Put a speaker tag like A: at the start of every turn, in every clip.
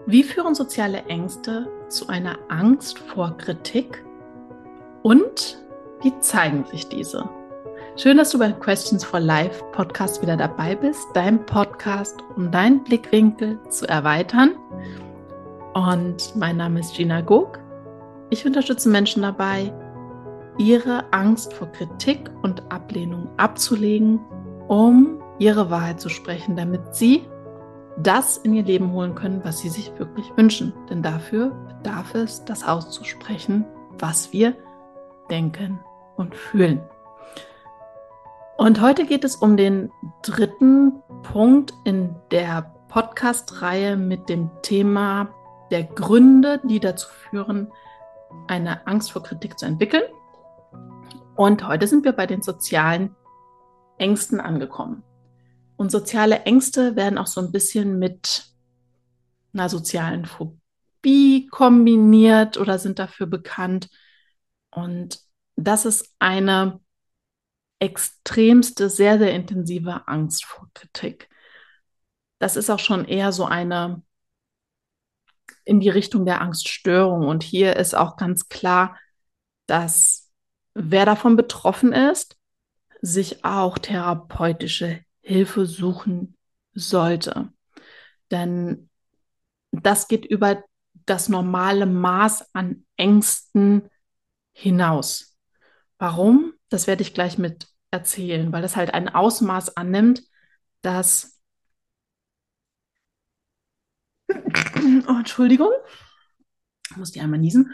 A: Wie führen soziale Ängste zu einer Angst vor Kritik und wie zeigen sich diese? Schön, dass du beim Questions for Life Podcast wieder dabei bist, dein Podcast, um deinen Blickwinkel zu erweitern. Und mein Name ist Gina Gog. Ich unterstütze Menschen dabei, ihre Angst vor Kritik und Ablehnung abzulegen, um ihre Wahrheit zu sprechen, damit sie das in ihr Leben holen können, was sie sich wirklich wünschen. Denn dafür bedarf es, das auszusprechen, was wir denken und fühlen. Und heute geht es um den dritten Punkt in der Podcast-Reihe mit dem Thema der Gründe, die dazu führen, eine Angst vor Kritik zu entwickeln. Und heute sind wir bei den sozialen Ängsten angekommen. Und soziale Ängste werden auch so ein bisschen mit einer sozialen Phobie kombiniert oder sind dafür bekannt. Und das ist eine extremste, sehr, sehr intensive Angst vor Kritik. Das ist auch schon eher so eine in die Richtung der Angststörung. Und hier ist auch ganz klar, dass wer davon betroffen ist, sich auch therapeutische Hilfe suchen sollte. Denn das geht über das normale Maß an Ängsten hinaus. Warum? Das werde ich gleich mit erzählen, weil das halt ein Ausmaß annimmt, das, oh, Entschuldigung, ich muss die einmal niesen,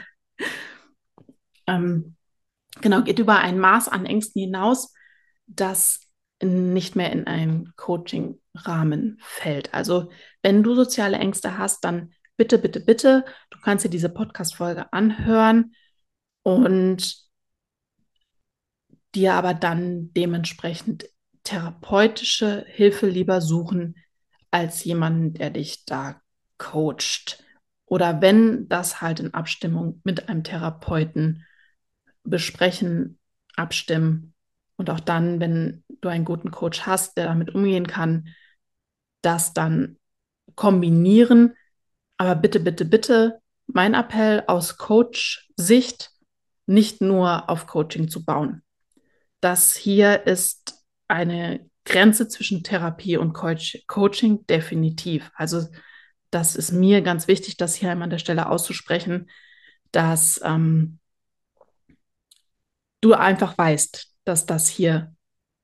A: genau, geht über ein Maß an Ängsten hinaus, das nicht mehr in einen Coaching-Rahmen fällt. Also wenn du soziale Ängste hast, dann bitte, bitte, bitte, du kannst dir diese Podcast-Folge anhören und dir aber dann dementsprechend therapeutische Hilfe lieber suchen als jemanden, der dich da coacht. Oder wenn das halt in Abstimmung mit einem Therapeuten besprechen, abstimmen. Und auch dann, wenn du einen guten Coach hast, der damit umgehen kann, das dann kombinieren. Aber bitte, bitte, bitte, mein Appell aus Coach-Sicht, nicht nur auf Coaching zu bauen. Das hier ist eine Grenze zwischen Therapie und Coaching definitiv. Also das ist mir ganz wichtig, das hier einmal an der Stelle auszusprechen, dass du einfach weißt, dass das hier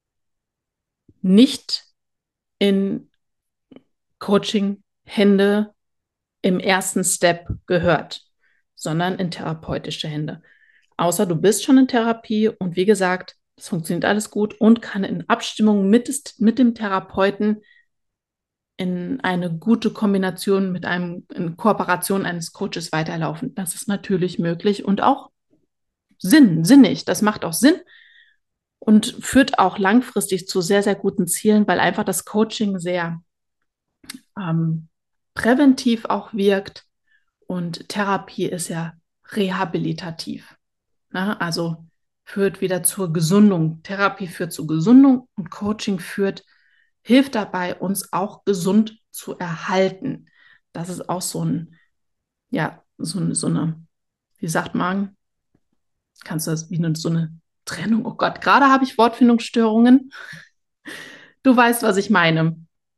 A: nicht in Coaching-Hände im ersten Step gehört, sondern in therapeutische Hände. Außer du bist schon in Therapie und wie gesagt, es funktioniert alles gut und kann in Abstimmung mit dem Therapeuten in eine gute Kombination mit in Kooperation eines Coaches weiterlaufen. Das ist natürlich möglich und auch sinnig. Das macht auch Sinn und führt auch langfristig zu sehr, sehr guten Zielen, weil einfach das Coaching sehr ähm, präventiv auch wirkt und Therapie ist ja rehabilitativ. Ne? Also führt wieder zur Gesundung. Therapie führt zur Gesundung und Coaching hilft dabei, uns auch gesund zu erhalten. Das ist auch so ein, ja, so eine, wie sagt man, kannst du das wie so eine Trennung? Oh Gott, gerade habe ich Wortfindungsstörungen. Du weißt, was ich meine.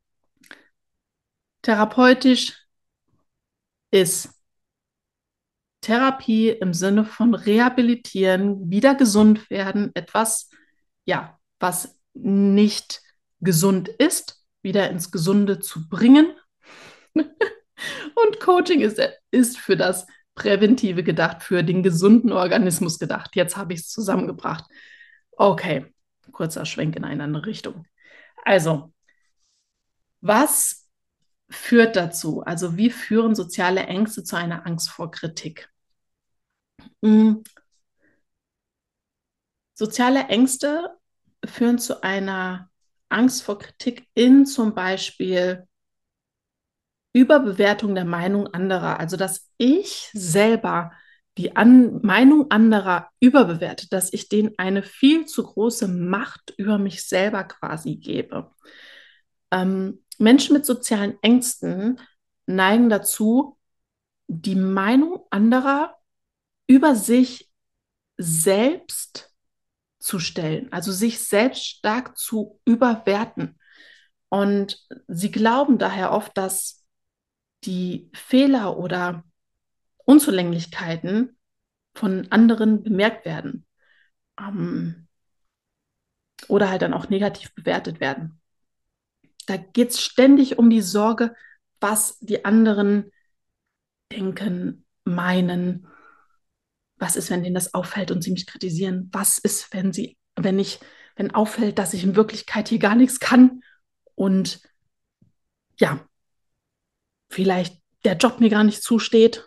A: Therapeutisch ist Therapie im Sinne von rehabilitieren, wieder gesund werden, etwas, ja, was nicht gesund ist, wieder ins Gesunde zu bringen. Und Coaching ist für das Präventive gedacht, für den gesunden Organismus gedacht. Jetzt habe ich es zusammengebracht. Okay, kurzer Schwenk in eine andere Richtung. Also, was führt dazu? Also, wie führen soziale Ängste zu einer Angst vor Kritik? Hm, soziale Ängste führen zu einer Angst vor Kritik in zum Beispiel Überbewertung der Meinung anderer. Also, dass ich selber die Meinung anderer überbewerte, dass ich denen eine viel zu große Macht über mich selber quasi gebe. Menschen mit sozialen Ängsten neigen dazu, die Meinung anderer über sich selbst zu stellen, also sich selbst stark zu überwerten. Und sie glauben daher oft, dass die Fehler oder Unzulänglichkeiten von anderen bemerkt werden, oder halt dann auch negativ bewertet werden. Da geht es ständig um die Sorge, was die anderen denken, meinen. Was ist, wenn denen das auffällt und sie mich kritisieren? Was ist, wenn auffällt, dass ich in Wirklichkeit hier gar nichts kann und ja, vielleicht der Job mir gar nicht zusteht?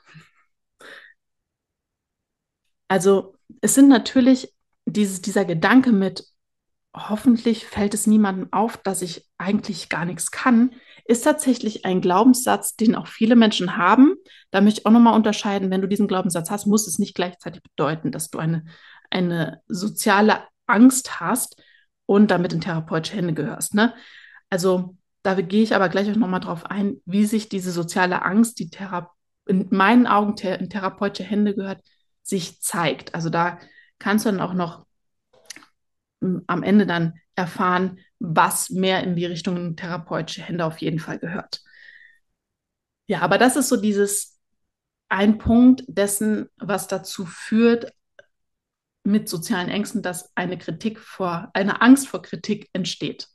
A: Also es sind natürlich dieser Gedanke mit, hoffentlich fällt es niemandem auf, dass ich eigentlich gar nichts kann, ist tatsächlich ein Glaubenssatz, den auch viele Menschen haben. Da möchte ich auch nochmal unterscheiden, wenn du diesen Glaubenssatz hast, muss es nicht gleichzeitig bedeuten, dass du eine soziale Angst hast und damit in therapeutische Hände gehörst. Ne? Also da gehe ich aber gleich auch nochmal drauf ein, wie sich diese soziale Angst, die in meinen Augen in therapeutische Hände gehört, sich zeigt. Also da kannst du dann auch noch am Ende dann erfahren, was mehr in die Richtung therapeutische Hände auf jeden Fall gehört. Ja, aber das ist so dieses ein Punkt dessen, was dazu führt mit sozialen Ängsten, dass eine Angst vor Kritik entsteht.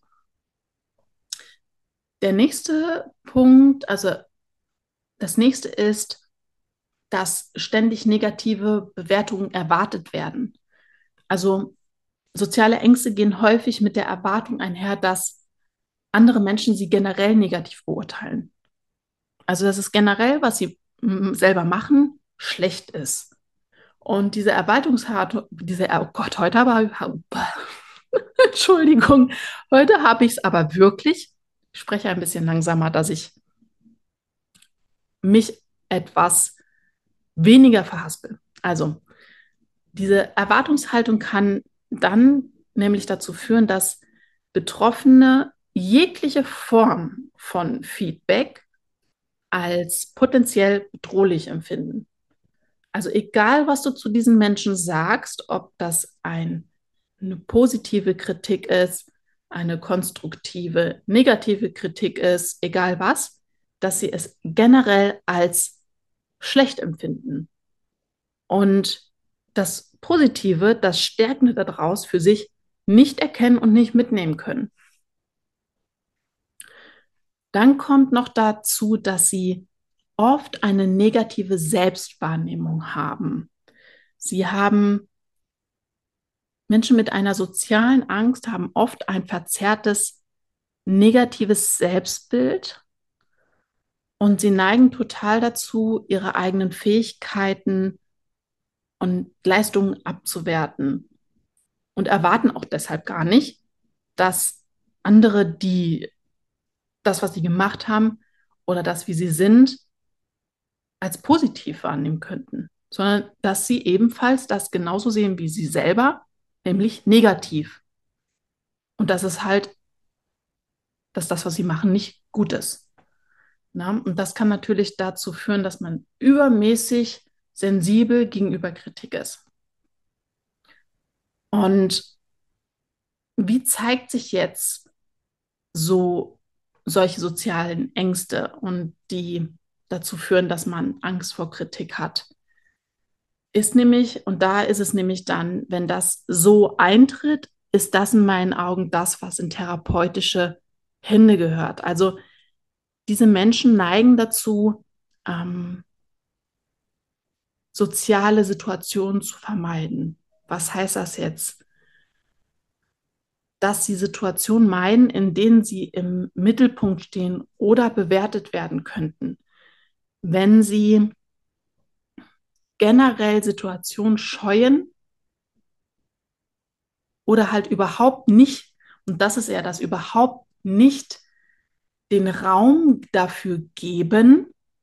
A: Der nächste Punkt, also das nächste ist, dass ständig negative Bewertungen erwartet werden. Also soziale Ängste gehen häufig mit der Erwartung einher, dass andere Menschen sie generell negativ beurteilen. Also dass es generell, was sie selber machen, schlecht ist. Und diese Erwartungshaltung, oh Gott, heute aber, Entschuldigung, heute habe ich es aber wirklich, ich spreche ein bisschen langsamer, dass ich mich etwas weniger verhaspel. Also diese Erwartungshaltung kann dann nämlich dazu führen, dass Betroffene jegliche Form von Feedback als potenziell bedrohlich empfinden. Also egal, was du zu diesen Menschen sagst, ob das eine positive Kritik ist, eine konstruktive, negative Kritik ist, egal was, dass sie es generell als schlecht empfinden. Und das Positive, das Stärkende daraus für sich nicht erkennen und nicht mitnehmen können. Dann kommt noch dazu, dass sie oft eine negative Selbstwahrnehmung haben. Menschen mit einer sozialen Angst haben oft ein verzerrtes negatives Selbstbild und sie neigen total dazu, ihre eigenen Fähigkeiten und Leistungen abzuwerten und erwarten auch deshalb gar nicht, dass andere das, was sie gemacht haben oder das, wie sie sind, als positiv wahrnehmen könnten, sondern dass sie ebenfalls das genauso sehen wie sie selber, nämlich negativ. Und dass das, was sie machen, nicht gut ist. Na? Und das kann natürlich dazu führen, dass man übermäßig sensibel gegenüber Kritik ist. Und wie zeigt sich jetzt solche sozialen Ängste und die dazu führen, dass man Angst vor Kritik hat? Und da ist es nämlich dann, wenn das so eintritt, ist das in meinen Augen das, was in therapeutische Hände gehört. Also diese Menschen neigen dazu, ähm, soziale Situationen zu vermeiden. Was heißt das jetzt? Dass sie Situationen meiden, in denen sie im Mittelpunkt stehen oder bewertet werden könnten. Wenn sie generell Situationen scheuen oder halt überhaupt nicht, und das ist ja das, überhaupt nicht den Raum dafür geben,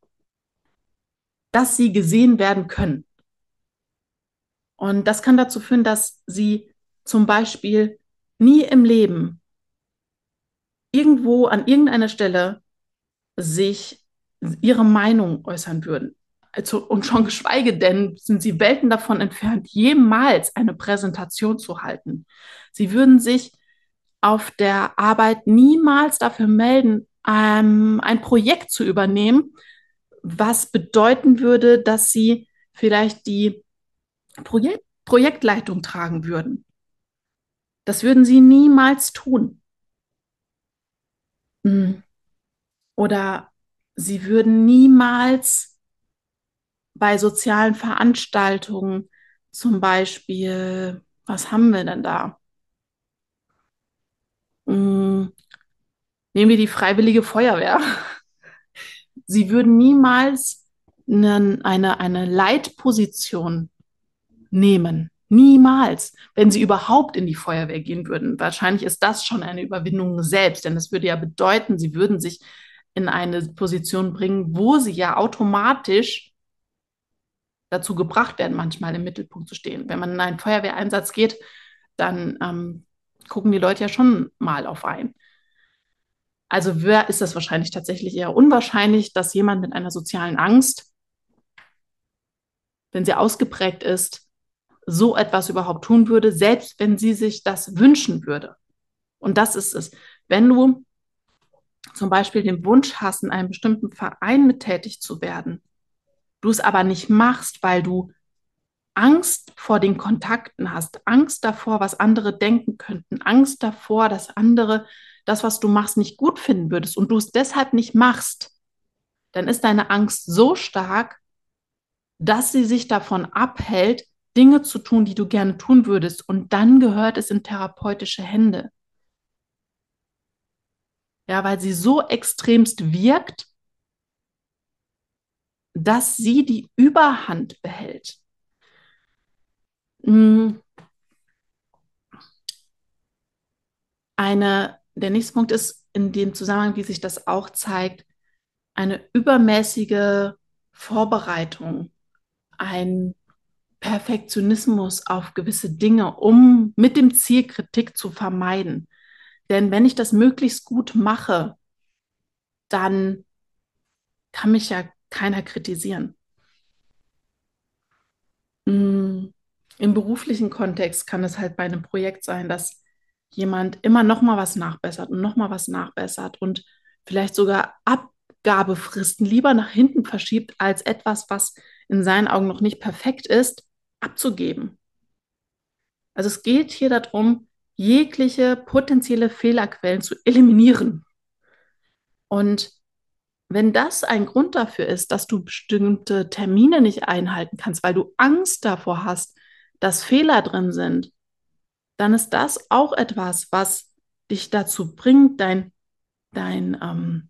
A: dass sie gesehen werden können. Und das kann dazu führen, dass sie zum Beispiel nie im Leben irgendwo an irgendeiner Stelle sich ihre Meinung äußern würden. Also, und schon geschweige denn sind sie Welten davon entfernt, jemals eine Präsentation zu halten. Sie würden sich auf der Arbeit niemals dafür melden, ein Projekt zu übernehmen, was bedeuten würde, dass sie vielleicht die Projektleitung tragen würden. Das würden sie niemals tun. Oder sie würden niemals bei sozialen Veranstaltungen, zum Beispiel, was haben wir denn da? Nehmen wir die Freiwillige Feuerwehr. Sie würden niemals eine Leitposition nehmen. Niemals. Wenn sie überhaupt in die Feuerwehr gehen würden. Wahrscheinlich ist das schon eine Überwindung selbst, denn das würde ja bedeuten, sie würden sich in eine Position bringen, wo sie ja automatisch dazu gebracht werden, manchmal im Mittelpunkt zu stehen. Wenn man in einen Feuerwehreinsatz geht, dann gucken die Leute ja schon mal auf einen. Also ist das wahrscheinlich tatsächlich eher unwahrscheinlich, dass jemand mit einer sozialen Angst, wenn sie ausgeprägt ist, so etwas überhaupt tun würde, selbst wenn sie sich das wünschen würde. Und das ist es. Wenn du zum Beispiel den Wunsch hast, in einem bestimmten Verein mit tätig zu werden, du es aber nicht machst, weil du Angst vor den Kontakten hast, Angst davor, was andere denken könnten, Angst davor, dass andere das, was du machst, nicht gut finden würdest und du es deshalb nicht machst, dann ist deine Angst so stark, dass sie sich davon abhält, Dinge zu tun, die du gerne tun würdest. Und dann gehört es in therapeutische Hände. Ja, weil sie so extremst wirkt, dass sie die Überhand behält. Der nächste Punkt ist in dem Zusammenhang, wie sich das auch zeigt, eine übermäßige Vorbereitung, ein Perfektionismus auf gewisse Dinge, um mit dem Ziel, Kritik zu vermeiden. Denn wenn ich das möglichst gut mache, dann kann mich ja keiner kritisieren. Im beruflichen Kontext kann es halt bei einem Projekt sein, dass jemand immer noch mal was nachbessert und noch mal was nachbessert und vielleicht sogar Abgabefristen lieber nach hinten verschiebt, als etwas, was in seinen Augen noch nicht perfekt ist, abzugeben. Also es geht hier darum, jegliche potenzielle Fehlerquellen zu eliminieren. Und wenn das ein Grund dafür ist, dass du bestimmte Termine nicht einhalten kannst, weil du Angst davor hast, dass Fehler drin sind, dann ist das auch etwas, was dich dazu bringt, dein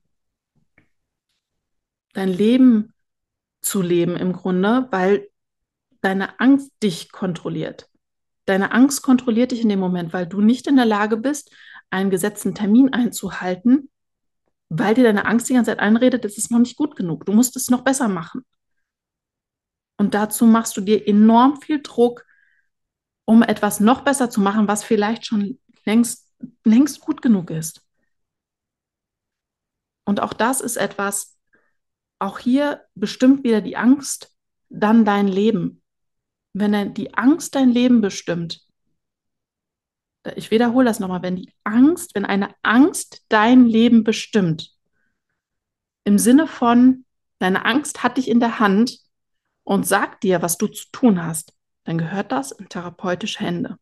A: Leben zu leben im Grunde, weil deine Angst dich kontrolliert. Deine Angst kontrolliert dich in dem Moment, weil du nicht in der Lage bist, einen gesetzten Termin einzuhalten, weil dir deine Angst die ganze Zeit einredet, das ist noch nicht gut genug. Du musst es noch besser machen. Und dazu machst du dir enorm viel Druck, um etwas noch besser zu machen, was vielleicht schon längst gut genug ist. Und auch das ist etwas, auch hier bestimmt wieder die Angst dann dein Leben. Wenn die Angst dein Leben bestimmt, ich wiederhole das nochmal, wenn eine Angst dein Leben bestimmt, im Sinne von, deine Angst hat dich in der Hand und sagt dir, was du zu tun hast, dann gehört das in therapeutische Hände.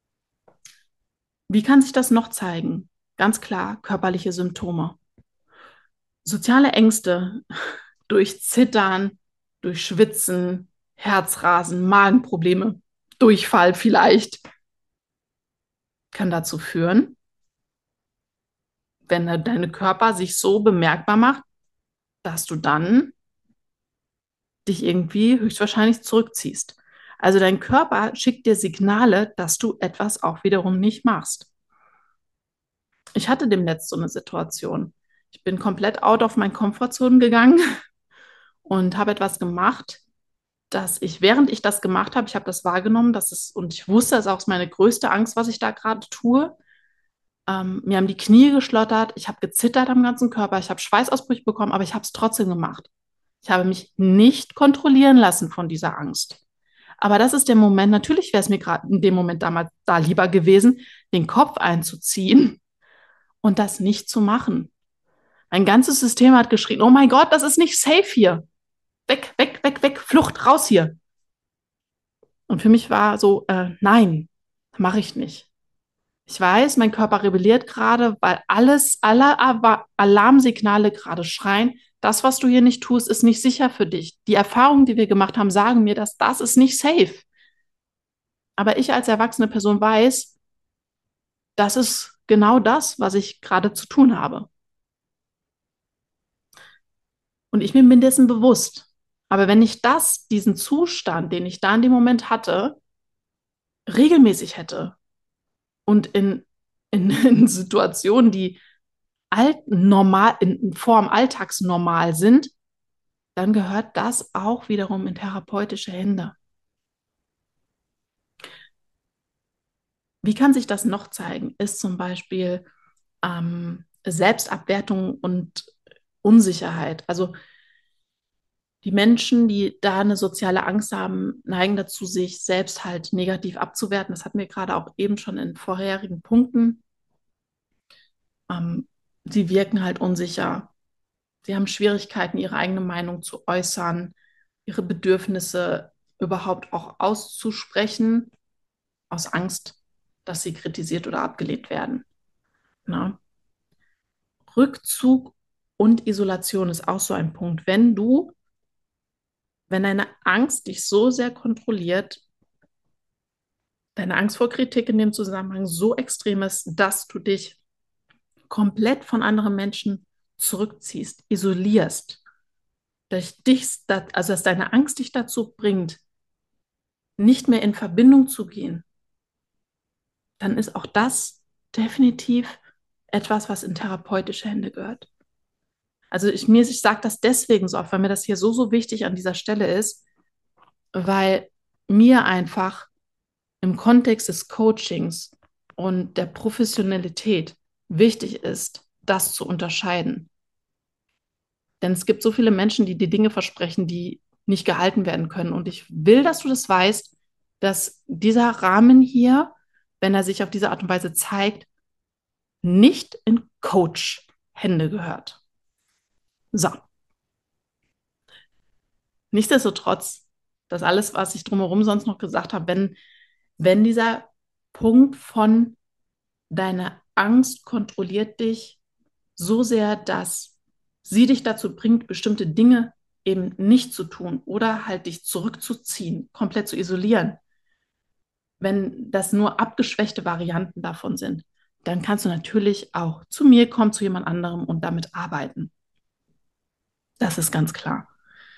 A: Wie kann sich das noch zeigen? Ganz klar, körperliche Symptome. Soziale Ängste durch Zittern, durch Schwitzen, Herzrasen, Magenprobleme, Durchfall vielleicht, kann dazu führen, wenn dein Körper sich so bemerkbar macht, dass du dann dich irgendwie höchstwahrscheinlich zurückziehst. Also dein Körper schickt dir Signale, dass du etwas auch wiederum nicht machst. Ich hatte demnächst so eine Situation. Ich bin komplett out of my Comfortzone gegangen und habe etwas gemacht, dass ich, während ich das gemacht habe, ich habe das wahrgenommen, und ich wusste, das ist auch meine größte Angst, was ich da gerade tue, Mir haben die Knie geschlottert, ich habe gezittert am ganzen Körper, ich habe Schweißausbrüche bekommen, aber ich habe es trotzdem gemacht. Ich habe mich nicht kontrollieren lassen von dieser Angst. Aber das ist der Moment, natürlich wäre es mir gerade in dem Moment damals da lieber gewesen, den Kopf einzuziehen und das nicht zu machen. Mein ganzes System hat geschrien, oh mein Gott, das ist nicht safe hier. Weg, weg, weg, weg, Flucht, raus hier. Und für mich war so, nein, mache ich nicht. Ich weiß, mein Körper rebelliert gerade, weil alle Alarmsignale gerade schreien, das, was du hier nicht tust, ist nicht sicher für dich. Die Erfahrungen, die wir gemacht haben, sagen mir, dass das ist nicht safe. Aber ich als erwachsene Person weiß, das ist genau das, was ich gerade zu tun habe. Und ich bin mir dessen bewusst. Aber wenn ich diesen Zustand, den ich da in dem Moment hatte, regelmäßig hätte und in Situationen, die normal, in Form alltagsnormal sind, dann gehört das auch wiederum in therapeutische Hände. Wie kann sich das noch zeigen? Ist zum Beispiel Selbstabwertung und Unsicherheit. Also die Menschen, die da eine soziale Angst haben, neigen dazu, sich selbst halt negativ abzuwerten. Das hatten wir gerade auch eben schon in vorherigen Punkten. Sie wirken halt unsicher. Sie haben Schwierigkeiten, ihre eigene Meinung zu äußern, ihre Bedürfnisse überhaupt auch auszusprechen, aus Angst, dass sie kritisiert oder abgelehnt werden. Na? Rückzug und Isolation ist auch so ein Punkt. Wenn deine Angst dich so sehr kontrolliert, deine Angst vor Kritik in dem Zusammenhang so extrem ist, dass du dich komplett von anderen Menschen zurückziehst, isolierst, also dass deine Angst dich dazu bringt, nicht mehr in Verbindung zu gehen, dann ist auch das definitiv etwas, was in therapeutische Hände gehört. Also ich sage das deswegen so oft, weil mir das hier so, so wichtig an dieser Stelle ist, weil mir einfach im Kontext des Coachings und der Professionalität wichtig ist, das zu unterscheiden. Denn es gibt so viele Menschen, die dir Dinge versprechen, die nicht gehalten werden können. Und ich will, dass du das weißt, dass dieser Rahmen hier, wenn er sich auf diese Art und Weise zeigt, nicht in Coach-Hände gehört. So, nichtsdestotrotz, das alles, was ich drumherum sonst noch gesagt habe, wenn dieser Punkt von deine Angst kontrolliert dich so sehr, dass sie dich dazu bringt, bestimmte Dinge eben nicht zu tun oder halt dich zurückzuziehen, komplett zu isolieren, wenn das nur abgeschwächte Varianten davon sind, dann kannst du natürlich auch zu mir kommen, zu jemand anderem und damit arbeiten. Das ist ganz klar.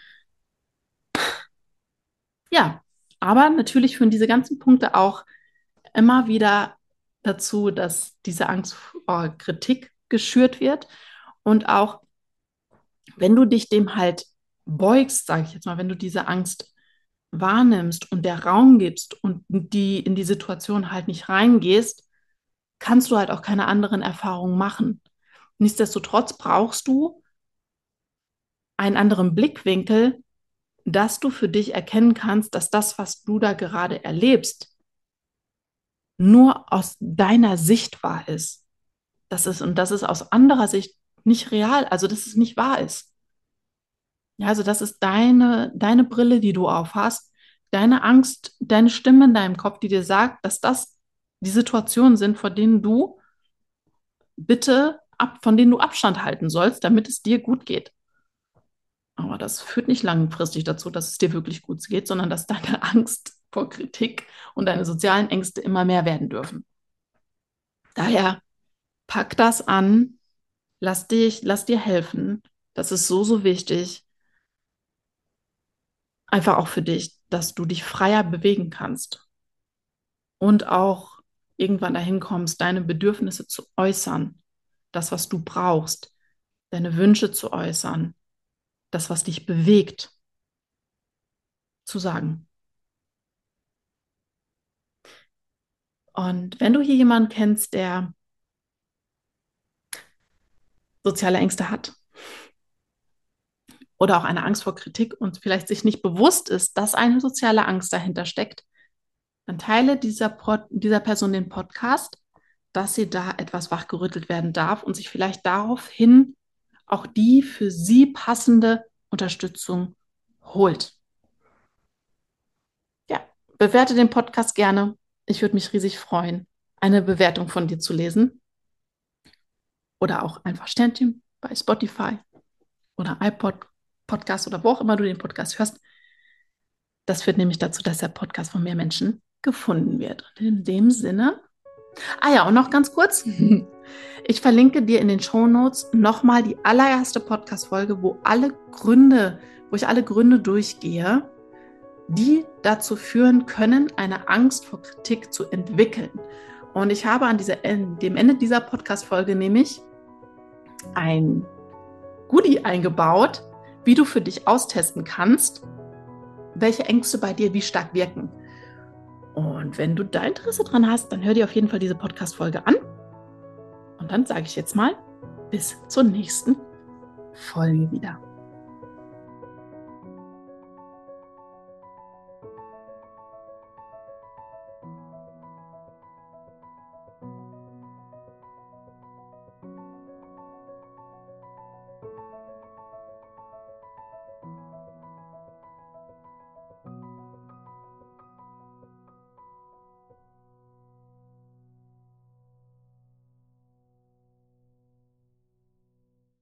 A: Ja, aber natürlich führen diese ganzen Punkte auch immer wieder dazu, dass diese Angst vor Kritik geschürt wird. Und auch wenn du dich dem halt beugst, sage ich jetzt mal, wenn du diese Angst wahrnimmst und der Raum gibst und in die Situation halt nicht reingehst, kannst du halt auch keine anderen Erfahrungen machen. Nichtsdestotrotz brauchst du einen anderen Blickwinkel, dass du für dich erkennen kannst, dass das, was du da gerade erlebst, nur aus deiner Sicht wahr ist. Das ist aus anderer Sicht nicht real, also dass es nicht wahr ist. Ja, also das ist deine Brille, die du aufhast, deine Angst, deine Stimme in deinem Kopf, die dir sagt, dass das die Situationen sind, von denen du Abstand halten sollst, damit es dir gut geht. Aber das führt nicht langfristig dazu, dass es dir wirklich gut geht, sondern dass deine Angst vor Kritik und deine sozialen Ängste immer mehr werden dürfen. Daher pack das an, lass dir helfen. Das ist so, so wichtig. Einfach auch für dich, dass du dich freier bewegen kannst und auch irgendwann dahin kommst, deine Bedürfnisse zu äußern, das, was du brauchst, deine Wünsche zu äußern, das, was dich bewegt, zu sagen. Und wenn du hier jemanden kennst, der soziale Ängste hat oder auch eine Angst vor Kritik und vielleicht sich nicht bewusst ist, dass eine soziale Angst dahinter steckt, dann teile dieser Person den Podcast, dass sie da etwas wachgerüttelt werden darf und sich vielleicht daraufhin auch die für sie passende Unterstützung holt. Ja, bewerte den Podcast gerne. Ich würde mich riesig freuen, eine Bewertung von dir zu lesen oder auch einfach Sternchen bei Spotify oder iPod Podcast oder wo auch immer du den Podcast hörst. Das führt nämlich dazu, dass der Podcast von mehr Menschen gefunden wird. Und in dem Sinne, ja, und noch ganz kurz. Ich verlinke dir in den Shownotes nochmal die allererste Podcast-Folge, wo ich alle Gründe durchgehe, die dazu führen können, eine Angst vor Kritik zu entwickeln. Und ich habe an dem Ende dieser Podcast-Folge nämlich ein Goodie eingebaut, wie du für dich austesten kannst, welche Ängste bei dir wie stark wirken. Und wenn du da Interesse dran hast, dann hör dir auf jeden Fall diese Podcast-Folge an. Und dann sage ich jetzt mal, bis zur nächsten Folge wieder.